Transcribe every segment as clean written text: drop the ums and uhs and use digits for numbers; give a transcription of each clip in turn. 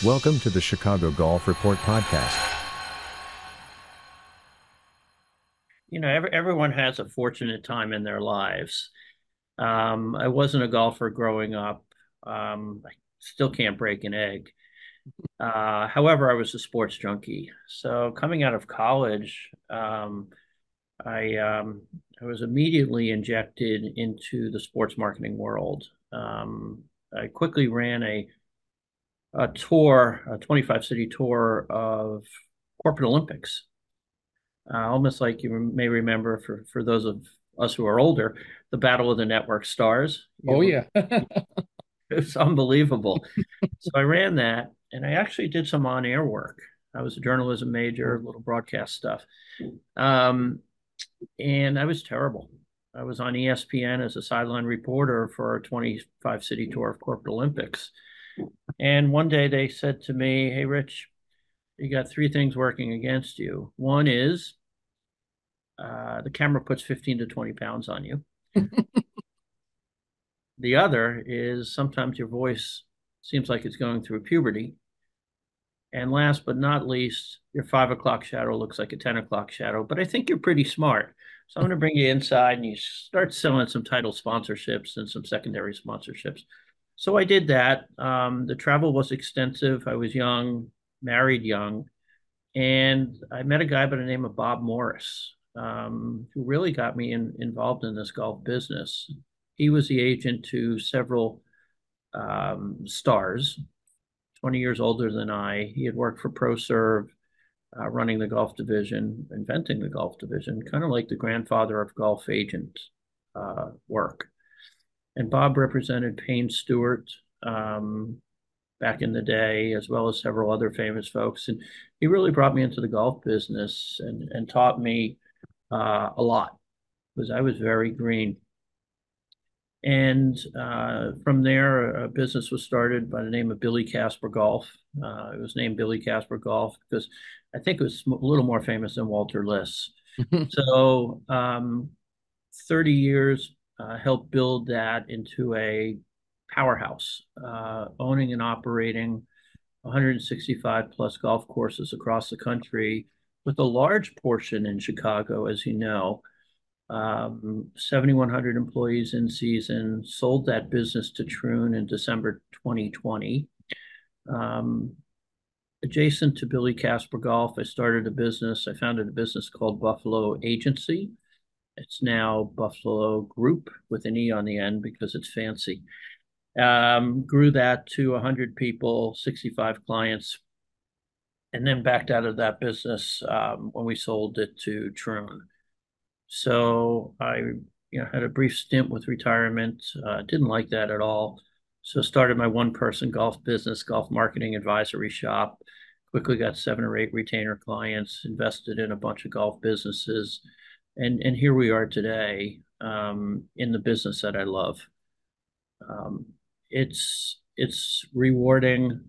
Welcome to the Chicago Golf Report podcast. Everyone has a fortunate time in their lives. I wasn't a golfer growing up. I still can't break an egg. However, I was a sports junkie. So coming out of college, I um, I was immediately injected into the sports marketing world. I quickly ran a tour, a 25 city tour of corporate Olympics. Almost like you may remember for those of us who are older, the Battle of the Network Stars. Oh yeah. It's unbelievable. So I ran that, and I actually did some on-air work. I was a journalism major, little broadcast stuff, um, and I was terrible. I was on ESPN as a sideline reporter for a 25 city tour of corporate Olympics. And one day they said to me, "Hey, Rich, you got three things working against you. One is the camera puts 15 to 20 pounds on you. The other is sometimes your voice seems like it's going through puberty. And last but not least, your 5 o'clock shadow looks like a 10 o'clock shadow. But I think you're pretty smart. So I'm going to bring you inside and you start selling some title sponsorships and some secondary sponsorships." So I did that. The travel was extensive. I was young, married young, and I met a guy by the name of Bob Morris, who really got me involved in this golf business. He was the agent to several stars, 20 years older than I. He had worked for ProServe, running the golf division, inventing the golf division, kind of like the grandfather of golf agent work. And Bob represented Payne Stewart back in the day, as well as several other famous folks. And he really brought me into the golf business and taught me a lot because I was very green. And from there, a business was started by the name of Billy Casper Golf. It was named Billy Casper Golf because I think it was a little more famous than Walter Liss. So 30 years helped build that into a powerhouse, owning and operating 165 plus golf courses across the country, with a large portion in Chicago, as you know. 7,100 employees in season, sold that business to Troon in December 2020. Um, Adjacent to Billy Casper Golf, I founded a business called Buffalo Agency. It's now Buffalo Group with an E on the end because it's fancy. Grew that to 100 people, 65 clients, and then backed out of that business when we sold it to Troon. So I, had a brief stint with retirement. Didn't like that at all. So started my one-person golf business, golf marketing advisory shop. Quickly got 7 or 8 retainer clients, invested in a bunch of golf businesses, and here we are today in the business that I love. Um, it's rewarding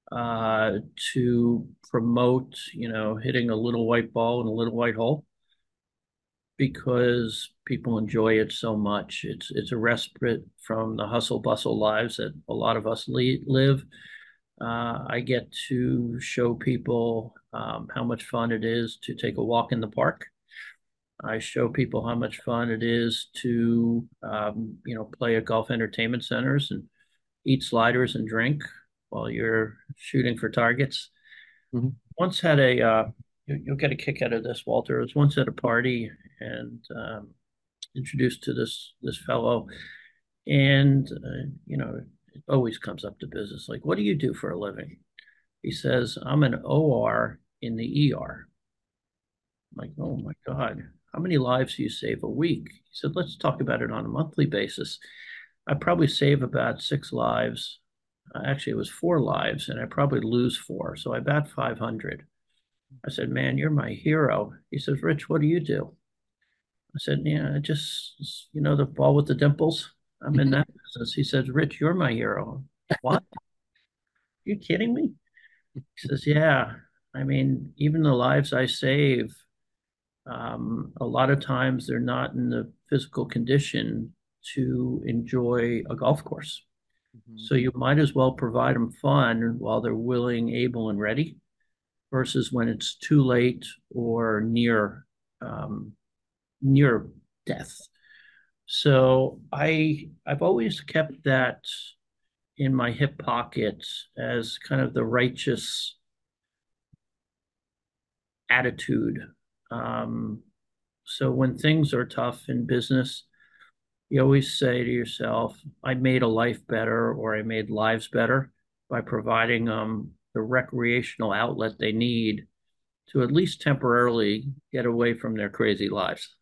to promote, hitting a little white ball in a little white hole because people enjoy it so much. It's a respite from the hustle bustle lives that a lot of us live. I get to show people how much fun it is to take a walk in the park. I show people how much fun it is to, play at golf entertainment centers and eat sliders and drink while you're shooting for targets. Mhm. Once had you'll get a kick out of this, Walter. I was once at a party and introduced to this fellow, and it always comes up to business. Like, what do you do for a living? He says, "I'm an OR in the ER." I'm like, oh my God, how many lives do you save a week? He said, let's talk about it on a monthly basis. I probably save about 6 lives. Actually, it was 4 lives, and I probably lose 4. So I bat 500. I said, man, you're my hero. He says, Rich, what do you do? I said, yeah, I just, the ball with the dimples. I'm in that business. He says, Rich, you're my hero. What? Are you kidding me? He says, yeah. I mean, even the lives I save, a lot of times they're not in the physical condition to enjoy a golf course. So you might as well provide them fun while they're willing, able, and ready versus when it's too late or um, near death. So I've always kept that in my hip pocket as kind of the righteous attitude. Um, so when things are tough in business, you always say to yourself, I made a life better or I made lives better by providing them the recreational outlet they need to at least temporarily get away from their crazy lives.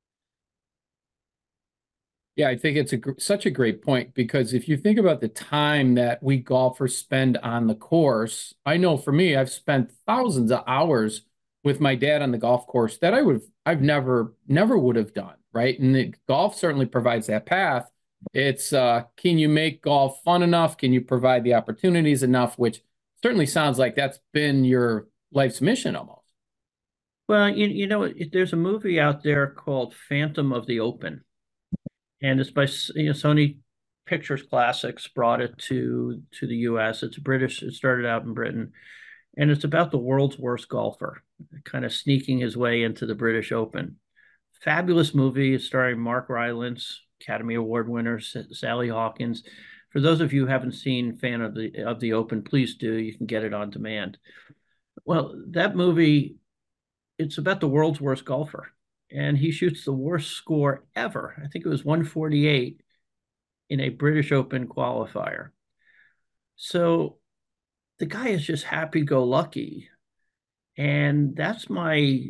Yeah, I think it's such a great point because if you think about the time that we golfers spend on the course, I know for me, I've spent thousands of hours with my dad on the golf course that I've never would have done, right? And golf certainly provides that path. It's can you make golf fun enough? Can you provide the opportunities enough? Which certainly sounds like that's been your life's mission almost. Well, there's a movie out there called Phantom of the Open, and it's by Sony Pictures Classics brought it to the U.S. It's British. It started out in Britain, and it's about the world's worst golfer, kind of sneaking his way into the British Open. Fabulous movie starring Mark Rylance, Academy Award winner Sally Hawkins. For those of you who haven't seen Fan of the Open, please do. You can get it on demand. Well, that movie, it's about the world's worst golfer, and he shoots the worst score ever. I think it was 148 in a British Open qualifier. So the guy is just happy go lucky. And that's my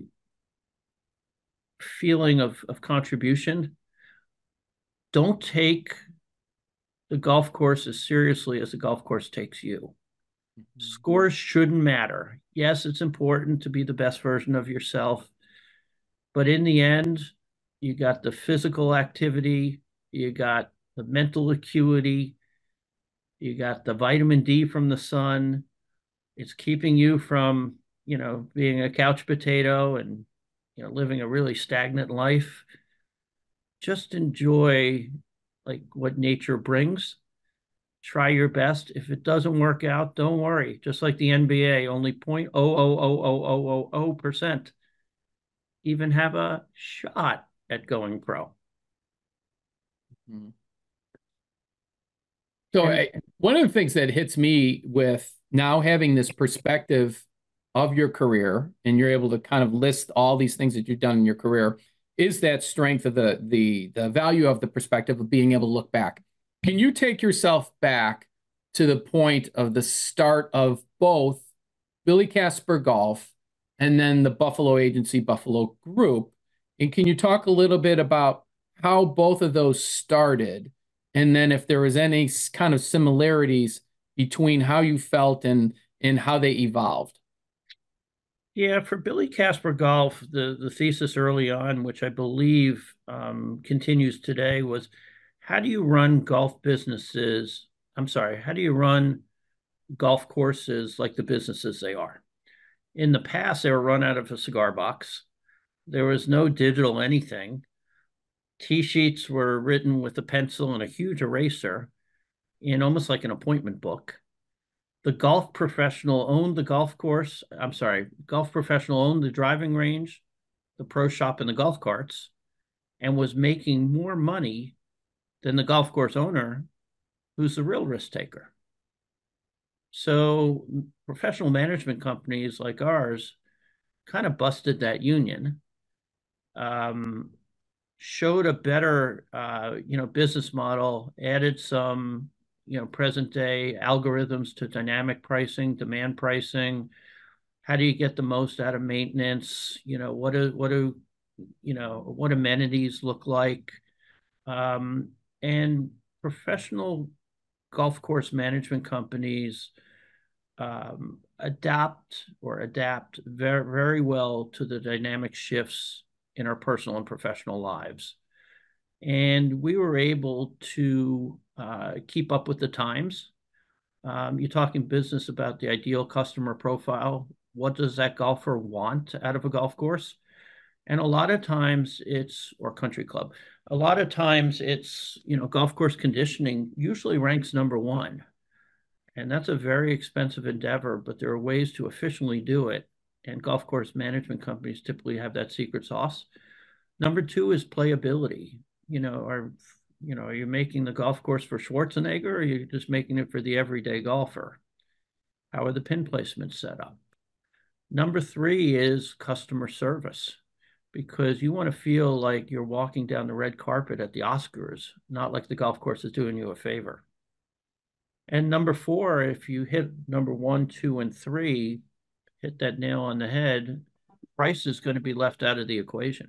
feeling of contribution. Don't take the golf course as seriously as the golf course takes you. Scores shouldn't matter. Yes, it's important to be the best version of yourself, but in the end, you got the physical activity, you got the mental acuity, you got the vitamin D from the sun. It's keeping you from, being a couch potato and, living a really stagnant life. Just enjoy like what nature brings. Try your best. If it doesn't work out, don't worry. Just like the NBA, only 0.0000000% even have a shot at going pro. Mm-hmm. So one of the things that hits me with now having this perspective of your career, and you're able to kind of list all these things that you've done in your career, is that strength of the value of the perspective of being able to look back. Can you take yourself back to the point of the start of both Billy Casper Golf and then the Buffalo Agency, Buffalo Group? And can you talk a little bit about how both of those started? And then if there was any kind of similarities between how you felt and how they evolved. Yeah, for Billy Casper Golf, the thesis early on, which I believe continues today, was how do you run golf businesses? I'm sorry, how do you run golf courses like the businesses they are? In the past, they were run out of a cigar box. There was no digital anything. Tee sheets were written with a pencil and a huge eraser in almost like an appointment book. The golf professional owned the golf course. I'm sorry, golf professional owned the driving range, the pro shop, and the golf carts, and was making more money than the golf course owner, who's the real risk taker. So professional management companies like ours kind of busted that union, um, showed a better, business model, added some, present day algorithms to dynamic pricing, demand pricing. How do you get the most out of maintenance? What amenities look like? And professional golf course management companies adapt very, very well to the dynamic shifts in our personal and professional lives. And we were able to keep up with the times. You're talking business about the ideal customer profile. What does that golfer want out of a golf course? And a lot of times or country club, a lot of times it's, golf course conditioning usually ranks number one. And that's a very expensive endeavor, but there are ways to efficiently do it. And golf course management companies typically have that secret sauce. Number two is playability. Are you making the golf course for Schwarzenegger, or are you just making it for the everyday golfer? How are the pin placements set up? Number three is customer service, because you want to feel like you're walking down the red carpet at the Oscars, not like the golf course is doing you a favor. And number four, if you hit number one, two, and three, hit that nail on the head, price is going to be left out of the equation.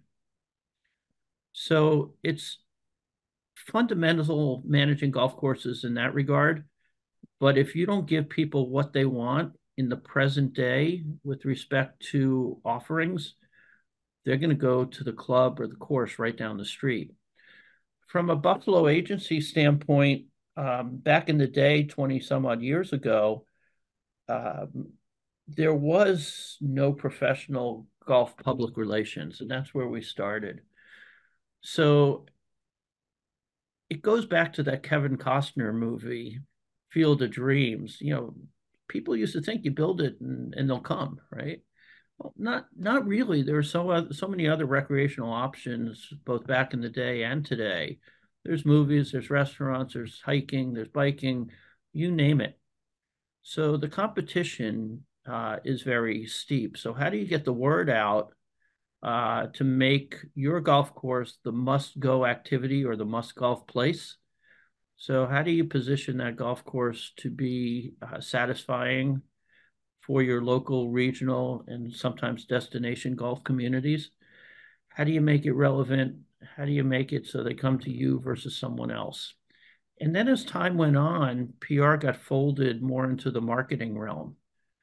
So it's fundamental managing golf courses in that regard. But if you don't give people what they want in the present day with respect to offerings, they're going to go to the club or the course right down the street. From a Buffalo agency standpoint, back in the day, 20 some odd years ago, there was no professional golf public relations, and that's where we started. So it goes back to that Kevin Costner movie, Field of Dreams. People used to think you build it and they'll come, right? Well, not really. There are so many other recreational options, both back in the day and today. There's movies, there's restaurants, there's hiking, there's biking, you name it. So the competition is very steep. So how do you get the word out to make your golf course the must-go activity or the must-golf place? So how do you position that golf course to be satisfying for your local, regional, and sometimes destination golf communities? How do you make it relevant? How do you make it so they come to you versus someone else? And then as time went on, PR got folded more into the marketing realm.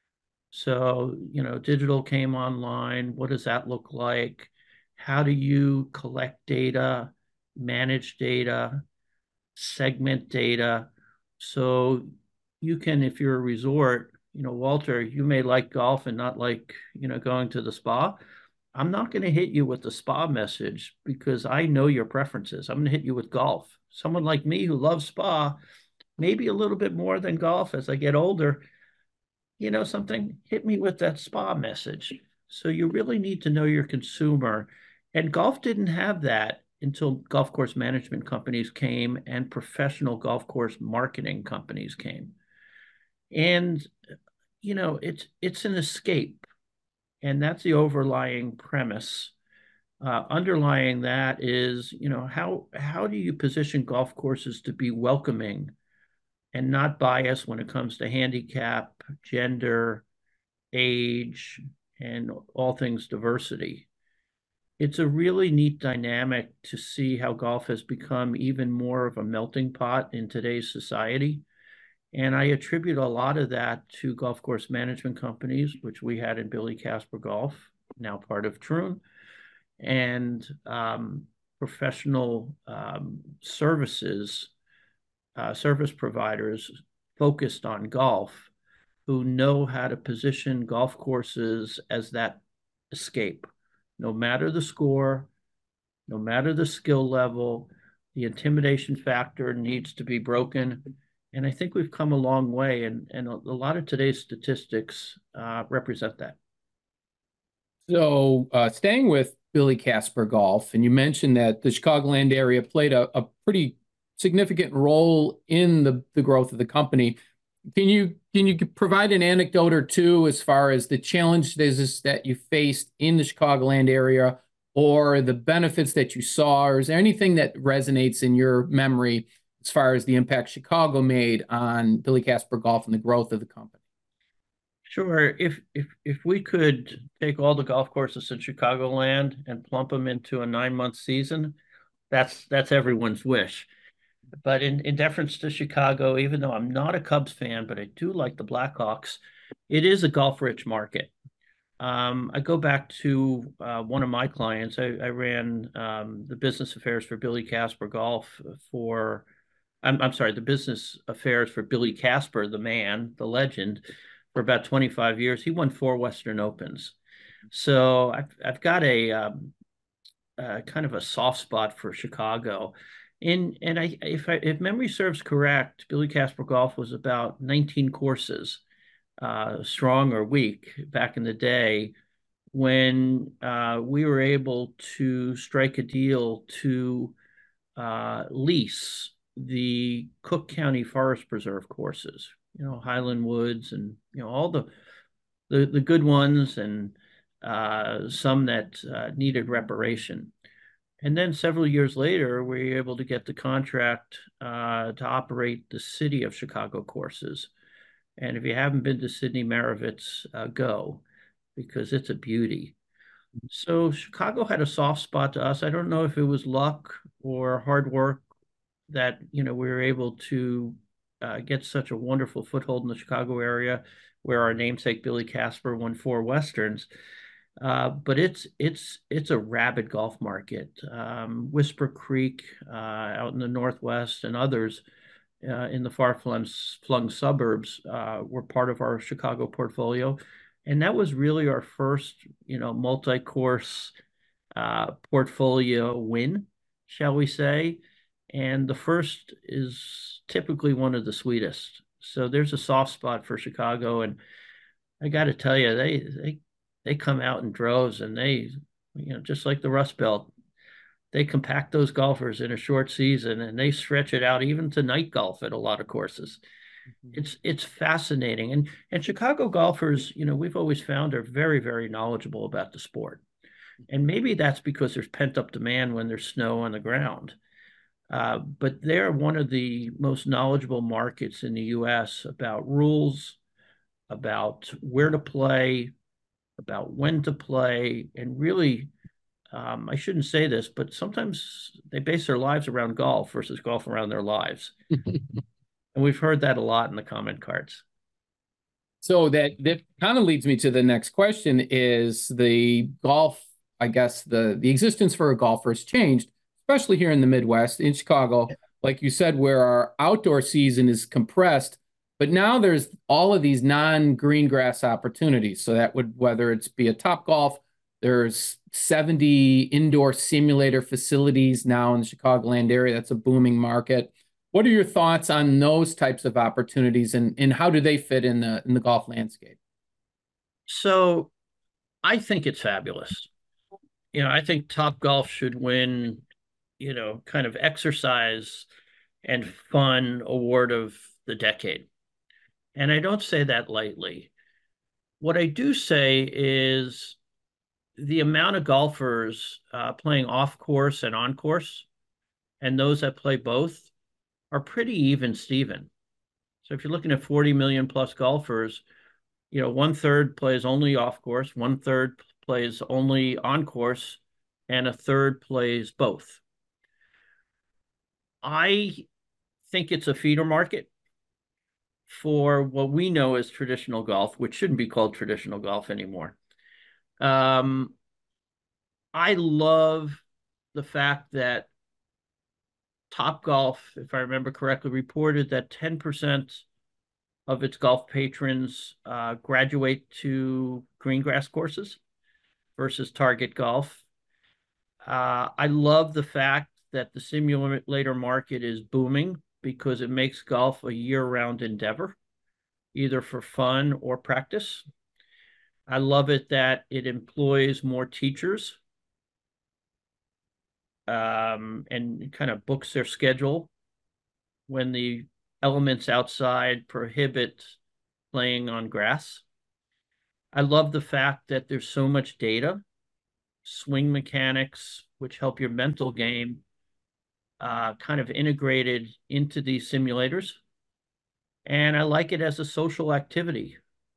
So, digital came online. What does that look like? How do you collect data, manage data, segment data? So you can, if you're a resort, Walter, you may like golf and not like, going to the spa. I'm not going to hit you with the spa message because I know your preferences. I'm going to hit you with golf. Someone like me who loves spa, maybe a little bit more than golf as I get older, something, hit me with that spa message. So you really need to know your consumer. And golf didn't have that until golf course management companies came and professional golf course marketing companies came. And, it's an escape. And that's the overlying premise. Underlying that is, how do you position golf courses to be welcoming and not biased when it comes to handicap, gender, age, and all things diversity? It's a really neat dynamic to see how golf has become even more of a melting pot in today's society. And I attribute a lot of that to golf course management companies, which we had in Billy Casper Golf, now part of Troon, and professional service providers focused on golf who know how to position golf courses as that escape. No matter the score, no matter the skill level, the intimidation factor needs to be broken. And I think we've come a long way, and a lot of today's statistics represent that. So staying with Billy Casper Golf, and you mentioned that the Chicagoland area played a pretty significant role in the growth of the company. Can you provide an anecdote or two as far as the challenges that you faced in the Chicagoland area or the benefits that you saw? Or is there anything that resonates in your memory as far as the impact Chicago made on Billy Casper Golf and the growth of the company? Sure. If we could take all the golf courses in Chicagoland and plump them into a 9-month season, that's everyone's wish. But in deference to Chicago, even though I'm not a Cubs fan, but I do like the Blackhawks, it is a golf-rich market. I go back to one of my clients. I ran the business affairs for Billy Casper Golf for, I'm sorry, the business affairs for Billy Casper, the man, the legend, for about 25 years. He won 4 Western Opens. So I've got a kind of a soft spot for Chicago. And if memory serves correct, Billy Casper Golf was about 19 courses, strong or weak back in the day, when we were able to strike a deal to lease the Cook County Forest Preserve courses, Highland Woods, and all the good ones, and some that needed reparation. And then several years later, we were able to get the contract to operate the city of Chicago courses. And if you haven't been to Sidney Maravitz, go, because it's a beauty. So Chicago had a soft spot to us. I don't know if it was luck or hard work that we were able to get such a wonderful foothold in the Chicago area, where our namesake Billy Casper won 4 Westerns. But it's a rabid golf market. Whisper Creek out in the Northwest, and others in the far-flung suburbs were part of our Chicago portfolio. And that was really our first, multi-course portfolio win, shall we say. And the first is typically one of the sweetest. So there's a soft spot for Chicago. And I got to tell you, they come out in droves, and they, just like the Rust Belt, they compact those golfers in a short season, and they stretch it out even to night golf at a lot of courses. It's fascinating. And Chicago golfers, we've always found, are very, very knowledgeable about the sport. And maybe that's because there's pent-up demand when there's snow on the ground. But they're one of the most knowledgeable markets in the U.S. about rules, about where to play, about when to play, and really, I shouldn't say this, but sometimes they base their lives around golf versus golf around their lives. And we've heard that a lot in the comment cards. So that kind of leads me to the next question: is the golf, I guess the existence for a golfer has changed, especially here in the Midwest, in Chicago, like you said, where our outdoor season is compressed, but now there's all of these non-green grass opportunities. So that would, whether it's be a Topgolf, there's 70 indoor simulator facilities now in the Chicagoland area. That's a booming market. What are your thoughts on those types of opportunities, and how do they fit in the golf landscape? So I think it's fabulous. I think Topgolf should win, kind of exercise and fun award of the decade. And I don't say that lightly. What I do say is the amount of golfers playing off course and on course, and those that play both, are pretty even Steven. So if you're looking at 40 million plus golfers, 1/3 plays only off course, 1/3 plays only on course, and 1/3 plays both. I think it's a feeder market for what we know as traditional golf, which shouldn't be called traditional golf anymore. I love the fact that Topgolf, if I remember correctly, reported that 10% of its golf patrons graduate to green grass courses versus target golf. I love the fact that the simulator market is booming, because it makes golf a year-round endeavor, either for fun or practice. I love it that it employs more teachers and kind of books their schedule when the elements outside prohibit playing on grass. I love the fact that there's so much data, swing mechanics, which help your mental game, kind of integrated into these simulators. And I like it as a social activity.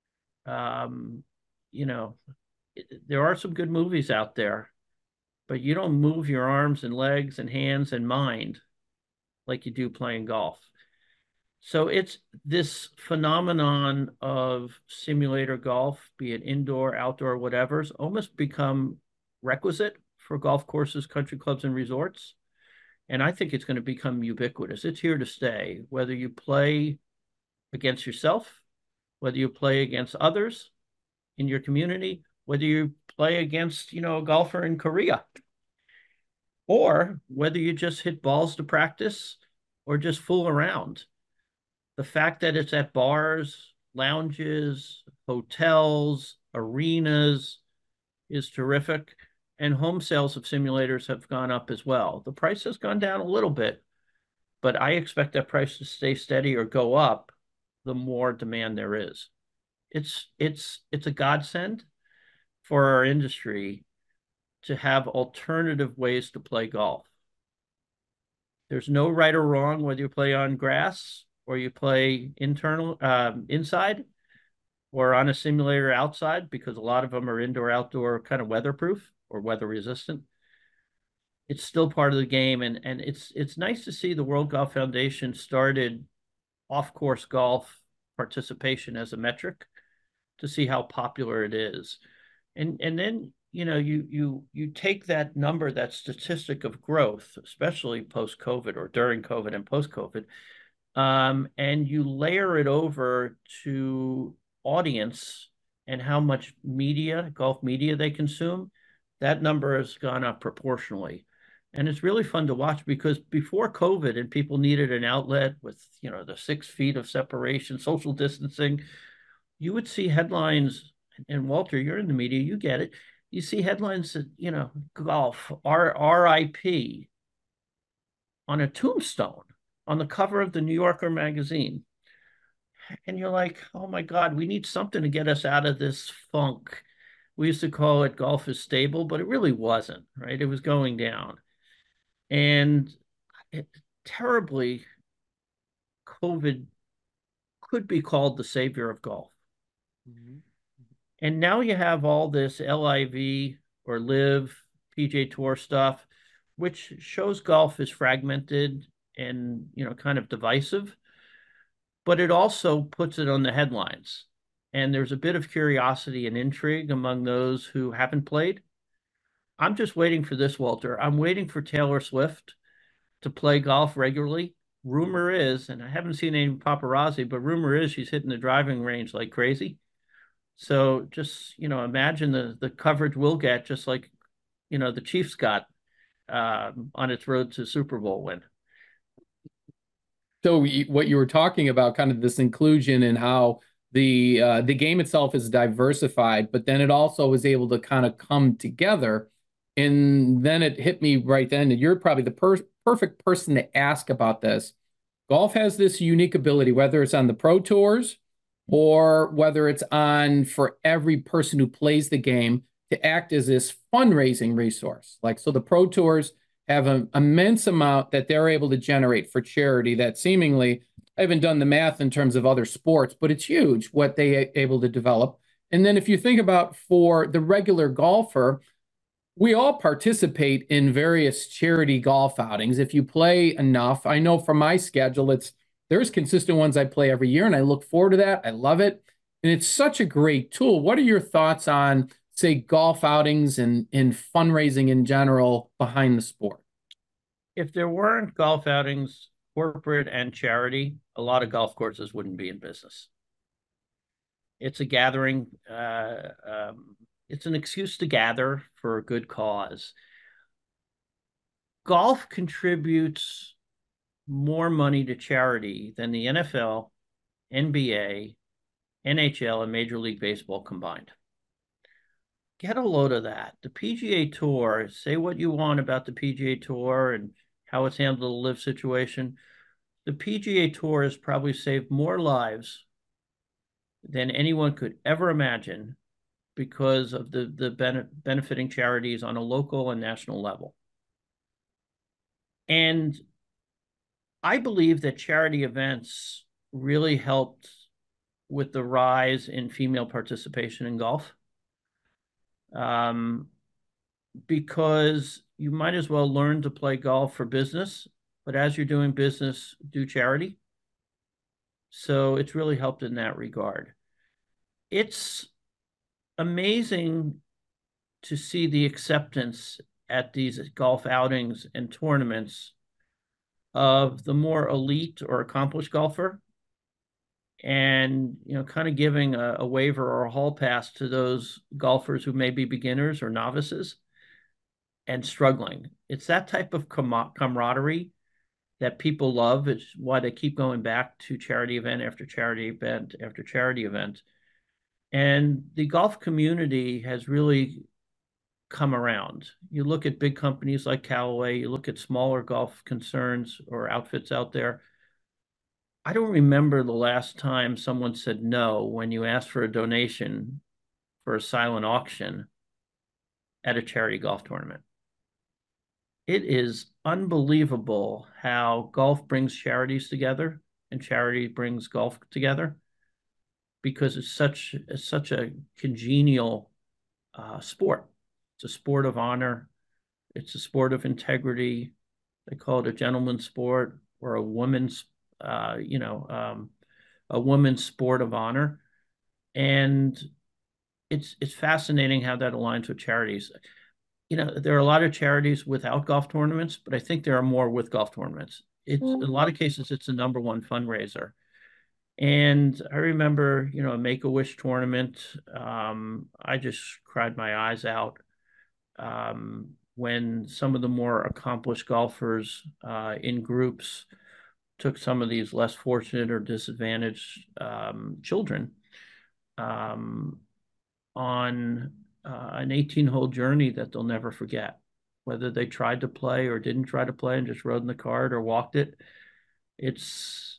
There are some good movies out there, but you don't move your arms and legs and hands and mind like you do playing golf. So it's this phenomenon of simulator golf, be it indoor, outdoor, whatever's almost become requisite for golf courses, country clubs, and resorts. And I think it's going to become ubiquitous. It's here to stay, whether you play against yourself, whether you play against others in your community, whether you play against, a golfer in Korea. or whether you just hit balls to practice or just fool around. The fact that it's at bars, lounges, hotels, arenas is terrific. And home sales of simulators have gone up as well. The price has gone down a little bit, but I expect that price to stay steady or go up the more demand there is. It's a godsend for our industry to have alternative ways to play golf. There's no right or wrong whether you play on grass or you play inside or on a simulator outside, because a lot of them are indoor outdoor kind of weatherproof or weather resistant. It's still part of the game, and it's nice to see the World Golf Foundation started off course golf participation as a metric to see how popular it is. And then you take that number, that statistic of growth, especially post COVID or during COVID and post COVID, and you layer it over to audience and how much media, golf media they consume. That number has gone up proportionally. And it's really fun to watch, because before COVID and people needed an outlet with, the 6 feet of separation, social distancing, you would see headlines, and Walter, you're in the media, you get it. You see headlines that, golf, RIP on a tombstone on the cover of the New Yorker magazine. And you're like, oh my God, we need something to get us out of this funk. We used to call it golf is stable, but it really wasn't, right? It was going down. And terribly, COVID could be called the savior of golf. Mm-hmm. And now you have all this LIV or live PGA Tour stuff, which shows golf is fragmented and, kind of divisive, but it also puts it on the headlines. And there's a bit of curiosity and intrigue among those who haven't played. I'm just waiting for this, Walter. I'm waiting for Taylor Swift to play golf regularly. Rumor is, and I haven't seen any paparazzi, but rumor is she's hitting the driving range like crazy. So just, imagine the coverage we'll get, just like, the Chiefs got on its road to Super Bowl win. So what you were talking about, kind of this inclusion and how the game itself is diversified, but then it also is able to kind of come together. And then it hit me right then, and you're probably the perfect person to ask about this. Golf has this unique ability, whether it's on the pro tours or whether it's on for every person who plays the game, to act as this fundraising resource. Like, so the pro tours have an immense amount that they're able to generate for charity that seemingly, I haven't done the math in terms of other sports, but it's huge what they are able to develop. And then if you think about for the regular golfer, we all participate in various charity golf outings. If you play enough, I know from my schedule, there's consistent ones I play every year, and I look forward to that. I love it. And it's such a great tool. What are your thoughts on, say, golf outings and fundraising in general behind the sport? If there weren't golf outings, corporate and charity, a lot of golf courses wouldn't be in business. It's a gathering. It's an excuse to gather for a good cause. Golf contributes more money to charity than the NFL, NBA, NHL, and Major League Baseball combined. Get a load of that. The PGA Tour, say what you want about the PGA Tour and how it's handled the live situation. The PGA Tour has probably saved more lives than anyone could ever imagine because of the benefiting charities on a local and national level. And I believe that charity events really helped with the rise in female participation in golf. Because you might as well learn to play golf for business, but as you're doing business, do charity. So it's really helped in that regard. It's amazing to see the acceptance at these golf outings and tournaments of the more elite or accomplished golfer, and kind of giving a waiver or a hall pass to those golfers who may be beginners or novices. and struggling. It's that type of camaraderie that people love. It's why they keep going back to charity event after charity event after charity event. And the golf community has really come around. You look at big companies like Callaway, you look at smaller golf concerns or outfits out there. I don't remember the last time someone said no when you asked for a donation for a silent auction at a charity golf tournament. It is unbelievable how golf brings charities together and charity brings golf together because it's such a congenial sport. It's a sport of honor. It's a sport of integrity. They call it a gentleman's sport or a woman's, a woman's sport of honor. And it's fascinating how that aligns with charities. There are a lot of charities without golf tournaments, but I think there are more with golf tournaments. It's in a lot of cases, it's the number one fundraiser. And I remember, a Make-A-Wish tournament. I just cried my eyes out when some of the more accomplished golfers in groups took some of these less fortunate or disadvantaged children on an 18-hole journey that they'll never forget. Whether they tried to play or didn't try to play and just rode in the cart or walked it, it's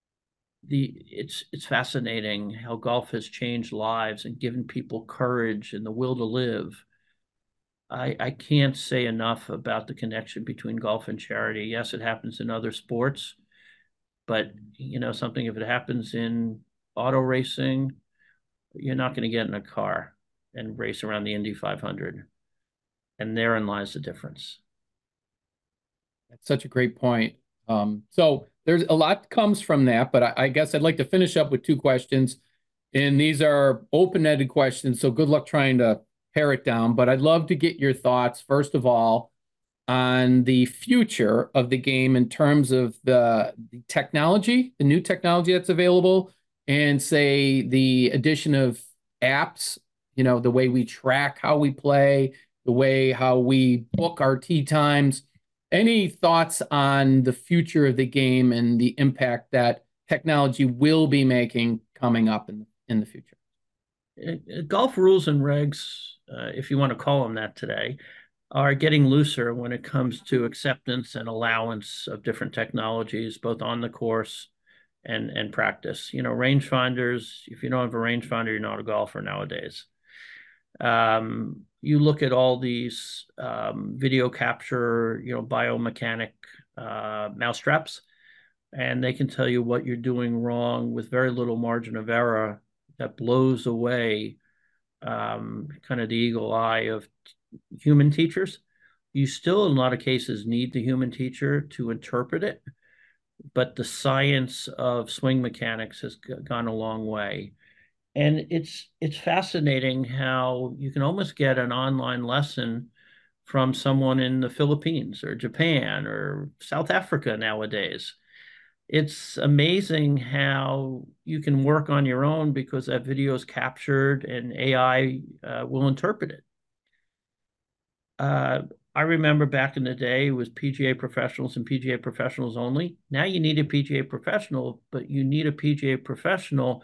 fascinating how golf has changed lives and given people courage and the will to live. I can't say enough about the connection between golf and charity. Yes, it happens in other sports, but something, if it happens in auto racing, you're not going to get in a car and race around the Indy 500. And therein lies the difference. That's such a great point. So there's a lot comes from that, but I guess I'd like to finish up with two questions. And these are open-ended questions, so good luck trying to pare it down. But I'd love to get your thoughts, first of all, on the future of the game in terms of the technology, the new technology that's available, and say the addition of apps, the way we track how we play, the way how we book our tee times. Any thoughts on the future of the game and the impact that technology will be making coming up in the future? Golf rules and regs, if you want to call them that today, are getting looser when it comes to acceptance and allowance of different technologies, both on the course and practice. Rangefinders, if you don't have a rangefinder, you're not a golfer nowadays. You look at all these video capture, biomechanic mousetraps, and they can tell you what you're doing wrong with very little margin of error that blows away kind of the eagle eye of human teachers. You still, in a lot of cases, need the human teacher to interpret it, but the science of swing mechanics has gone a long way. And it's fascinating how you can almost get an online lesson from someone in the Philippines or Japan or South Africa nowadays. It's amazing how you can work on your own because that video is captured and AI will interpret it. I remember back in the day, it was PGA professionals and PGA professionals only. Now you need a PGA professional, but you need a PGA professional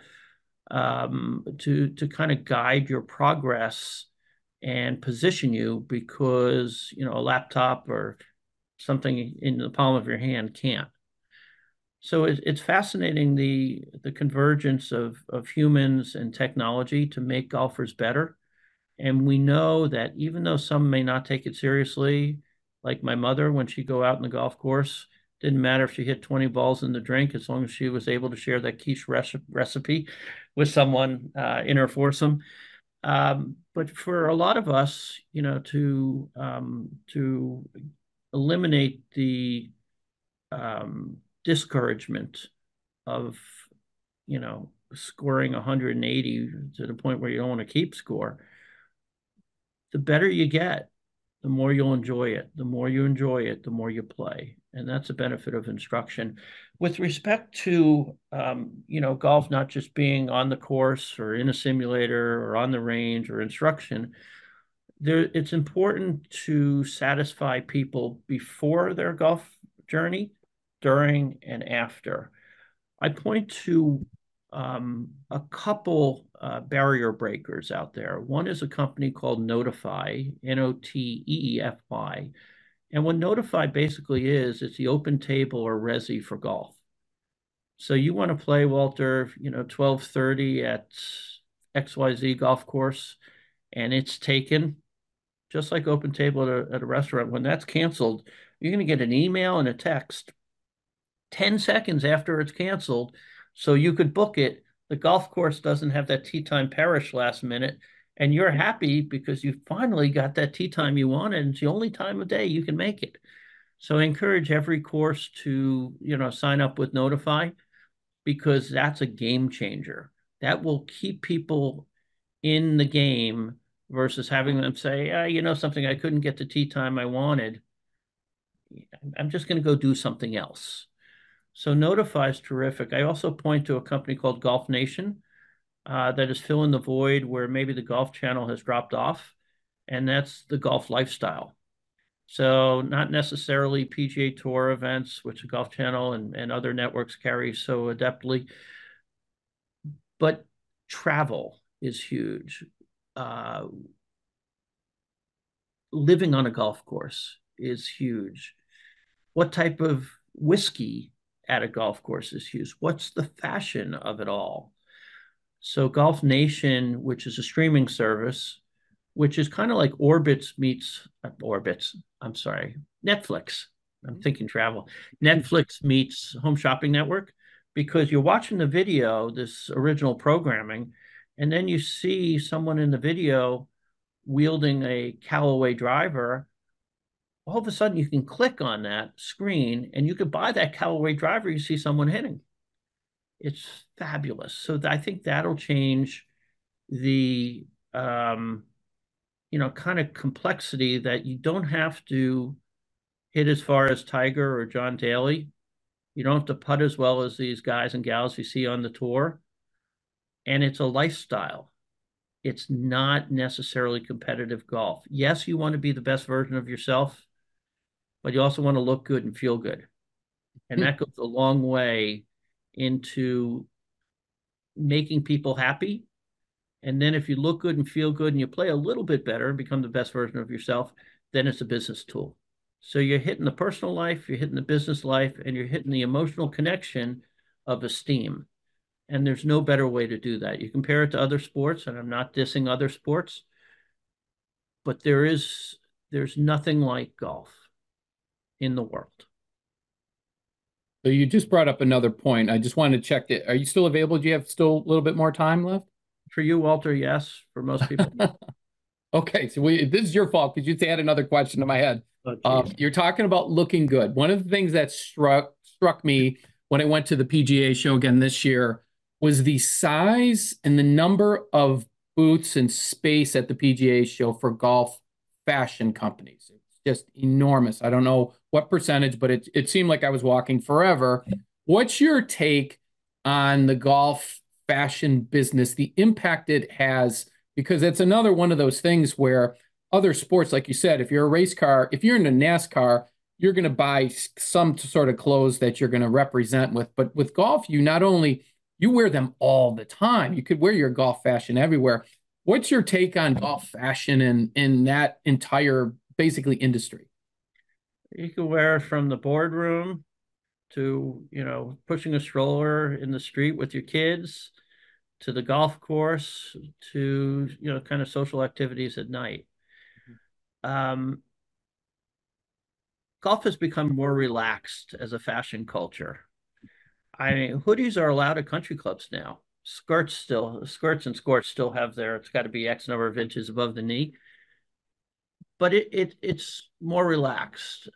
to kind of guide your progress and position you, because a laptop or something in the palm of your hand can't. So it's fascinating the convergence of humans and technology to make golfers better. And we know that even though some may not take it seriously, like my mother, when she'd go out in the golf course, didn't matter if she hit 20 balls in the drink, as long as she was able to share that quiche recipe with someone in her foursome. But for a lot of us, to eliminate the discouragement of, scoring 180 to the point where you don't want to keep score, the better you get, the more you'll enjoy it. The more you enjoy it, the more you play. And that's a benefit of instruction. With respect to, golf not just being on the course or in a simulator or on the range or instruction, it's important to satisfy people before their golf journey, during, and after. I point to a couple barrier breakers out there. One is a company called Notify, Noteefy. And what Notify basically is, it's the open table or resi for golf. So you want to play, Walter, 12:30 at XYZ golf course, and it's taken, just like open table at a restaurant. When that's canceled, you're going to get an email and a text 10 seconds after it's canceled, so you could book it. The golf course doesn't have that tee time perish last minute, and you're happy because you finally got that tee time you wanted, and it's the only time of day you can make it. So I encourage every course to, sign up with Notify, because that's a game changer. That will keep people in the game versus having them say, something, I couldn't get the tee time I wanted. I'm just going to go do something else. So Notify is terrific. I also point to a company called Golf Nation that is filling the void where maybe the Golf Channel has dropped off, and that's the golf lifestyle. So not necessarily PGA Tour events, which the Golf Channel and other networks carry so adeptly, but travel is huge. Living on a golf course is huge. What type of whiskey at a golf course is huge? What's the fashion of it all? So Golf Nation, which is a streaming service, which is kind of like Netflix. I'm thinking travel. Netflix meets Home Shopping Network, because you're watching the video, this original programming, and then you see someone in the video wielding a Callaway driver. All of a sudden you can click on that screen and you could buy that Callaway driver you see someone hitting. It's fabulous. So I think that'll change the kind of complexity, that you don't have to hit as far as Tiger or John Daly. You don't have to putt as well as these guys and gals you see on the tour. And it's a lifestyle. It's not necessarily competitive golf. Yes, you want to be the best version of yourself, but you also want to look good and feel good. And that goes a long way into making people happy. And then if you look good and feel good and you play a little bit better and become the best version of yourself, then it's a business tool. So you're hitting the personal life, you're hitting the business life, and you're hitting the emotional connection of esteem. And there's no better way to do that. You compare it to other sports, and I'm not dissing other sports, but there's nothing like golf in the world. So you just brought up another point. I just wanted to check it. Are you still available? Do you have still a little bit more time left? For you, Walter, yes. For most people, okay. So this is your fault, because you had another question in my head. You're talking about looking good. One of the things that struck me when I went to the PGA show again this year was the size and the number of booths and space at the PGA show for golf fashion companies. It's just enormous. I don't know what percentage, but it seemed like I was walking forever. What's your take on the golf fashion business, the impact it has? Because it's another one of those things where other sports, like you said, if you're a race car, if you're in a NASCAR, you're going to buy some sort of clothes that you're going to represent with. But with golf, you wear them all the time. You could wear your golf fashion everywhere. What's your take on golf fashion in that entire, basically, industry? You can wear it from the boardroom to, pushing a stroller in the street with your kids, to the golf course, to, kind of social activities at night. Golf has become more relaxed as a fashion culture. I mean, hoodies are allowed at country clubs now. Skirts and skirts still have it's got to be X number of inches above the knee. But it's more relaxed.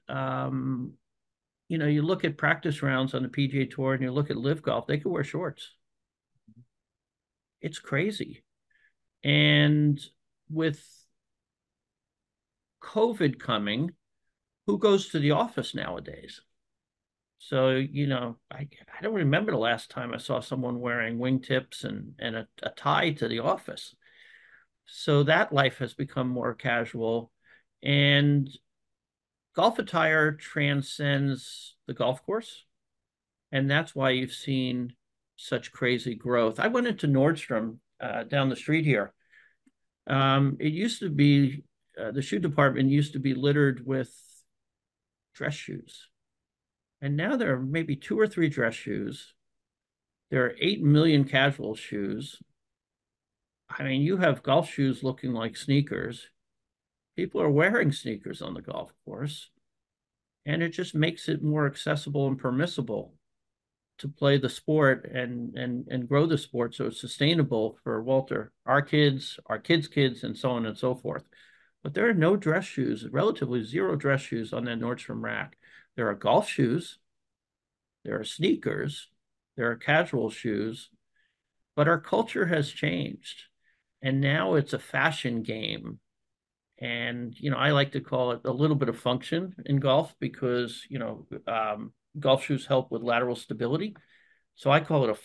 You look at practice rounds on the PGA Tour and you look at Live Golf, they can wear shorts. It's crazy. And with COVID coming, who goes to the office nowadays? So, I don't remember the last time I saw someone wearing wingtips and a tie to the office. So that life has become more casual. And golf attire transcends the golf course. And that's why you've seen such crazy growth. I went into Nordstrom down the street here. It used to be the shoe department used to be littered with dress shoes. And now there are maybe 2 or 3 dress shoes. There are 8 million casual shoes. I mean, you have golf shoes looking like sneakers. People are wearing sneakers on the golf course, and it just makes it more accessible and permissible to play the sport and grow the sport so it's sustainable for Walter, our kids, kids, and so on and so forth. But there are no dress shoes, relatively zero dress shoes on that Nordstrom rack. There are golf shoes, there are sneakers, there are casual shoes, but our culture has changed. And now it's a fashion game. And, I like to call it a little bit of function in golf because, golf shoes help with lateral stability. So I call it a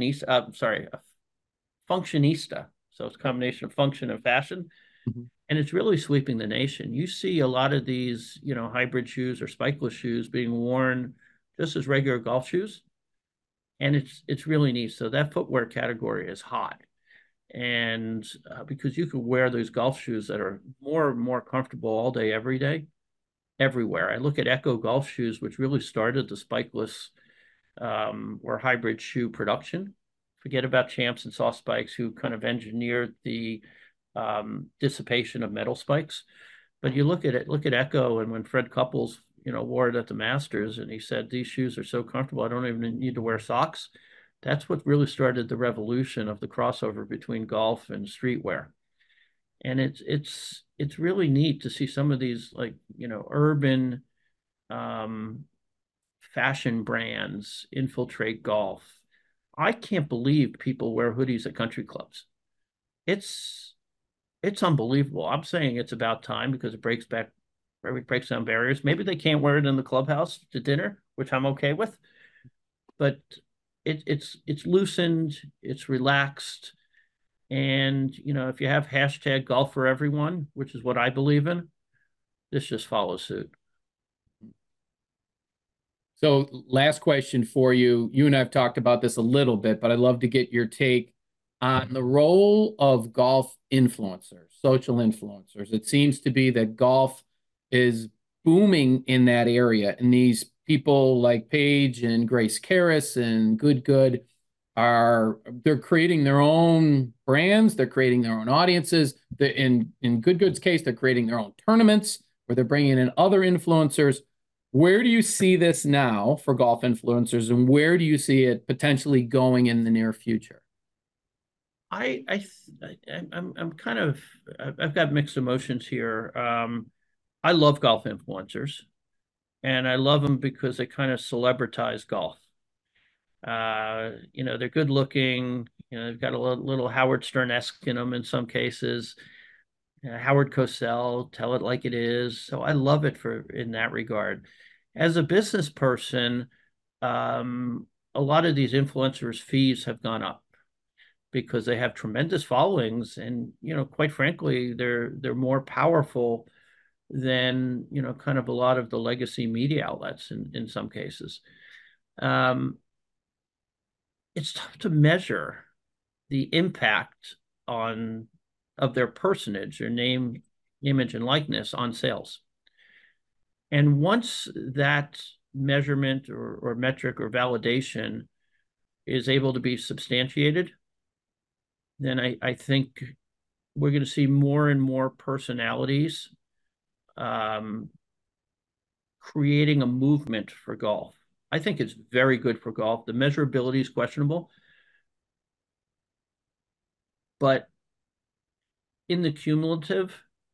functionista. So it's a combination of function and fashion. Mm-hmm. And it's really sweeping the nation. You see a lot of these, hybrid shoes or spikeless shoes being worn just as regular golf shoes. And it's really neat. So that footwear category is hot. And because you can wear those golf shoes that are more and more comfortable all day, every day, everywhere. I look at Echo golf shoes, which really started the spikeless or hybrid shoe production. Forget about Champs and Soft Spikes, who kind of engineered the dissipation of metal spikes. But you look at Echo, and when Fred Couples, wore it at the Masters, and he said, "These shoes are so comfortable, I don't even need to wear socks." That's what really started the revolution of the crossover between golf and streetwear. And it's really neat to see some of these urban fashion brands infiltrate golf. I can't believe people wear hoodies at country clubs. It's it's unbelievable. I'm saying it's about time because it breaks down barriers. Maybe they can't wear it in the clubhouse to dinner, which I'm okay with, but it's loosened, it's relaxed, and if you have hashtag golf for everyone, which is what I believe in, this just follows suit. So last question for you. You and I have talked about this a little bit, but I'd love to get your take on the role of golf influencers, social influencers. It seems to be that golf is booming in that area, and these people like Paige and Grace Karras and Good they're creating their own brands, they're creating their own audiences. In Good's case, they're creating their own tournaments where they're bringing in other influencers. Where do you see this now for golf influencers, and where do you see it potentially going in the near future? I'm kind of, I've got mixed emotions here. I love golf influencers, and I love them because they kind of celebritize golf. They're good looking. They've got a little Howard Stern-esque in them in some cases. Howard Cosell, tell it like it is. So I love it in that regard. As a business person, a lot of these influencers' fees have gone up because they have tremendous followings, and quite frankly, they're more powerful than kind of a lot of the legacy media outlets in some cases. It's tough to measure the impact of their personage, their name, image, and likeness on sales. And once that measurement or metric or validation is able to be substantiated, then I think we're going to see more and more personalities creating a movement for golf. I think it's very good for golf. The measurability is questionable, but in the cumulative,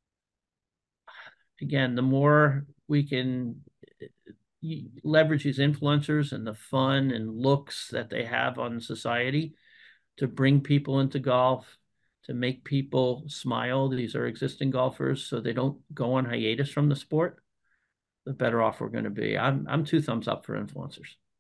again, the more we can leverage these influencers and the fun and looks that they have on society to bring people into golf, to make people smile. These are existing golfers, so they don't go on hiatus from the sport, the better off we're going to be. I'm 2 thumbs up for influencers.